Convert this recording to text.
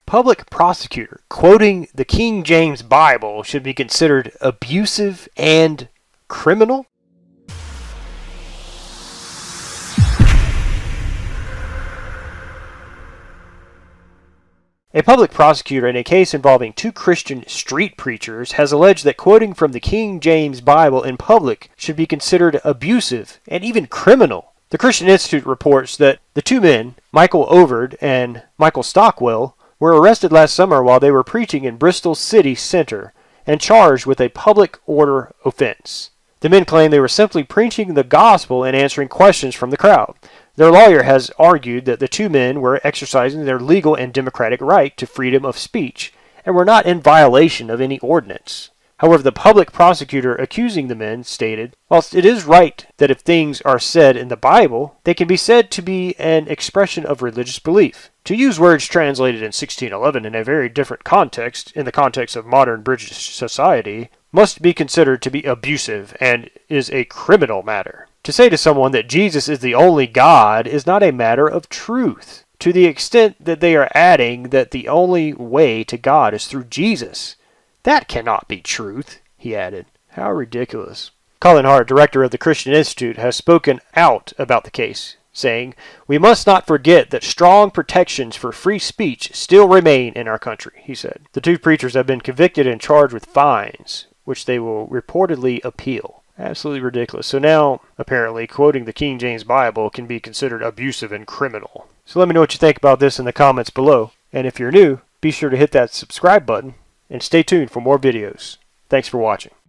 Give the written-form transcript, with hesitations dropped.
Public prosecutor quoting the King James Bible should be considered abusive and criminal? A public prosecutor in a case involving two Christian street preachers has alleged that quoting from the King James Bible in public should be considered abusive and even criminal. The Christian Institute reports that the two men, Michael Overd and Michael Stockwell, were arrested last summer while they were preaching in Bristol city center and charged with a public order offense. The men claim they were simply preaching the gospel and answering questions from the crowd. Their lawyer has argued that the two men were exercising their legal and democratic right to freedom of speech and were not in violation of any ordinance. However, the public prosecutor accusing the men stated, "Whilst it is right that if things are said in the Bible, they can be said to be an expression of religious belief. To use words translated in 1611 in a very different context, in the context of modern British society, must be considered to be abusive and is a criminal matter. To say to someone that Jesus is the only God is not a matter of truth, to the extent that they are adding that the only way to God is through Jesus. That cannot be truth," he added. How ridiculous. Colin Hart, director of the Christian Institute, has spoken out about the case, saying, "We must not forget that strong protections for free speech still remain in our country," he said. The two preachers have been convicted and charged with fines, which they will reportedly appeal. Absolutely ridiculous. So now, apparently, quoting the King James Bible can be considered abusive and criminal. So let me know what you think about this in the comments below. And if you're new, be sure to hit that subscribe button and stay tuned for more videos. Thanks for watching.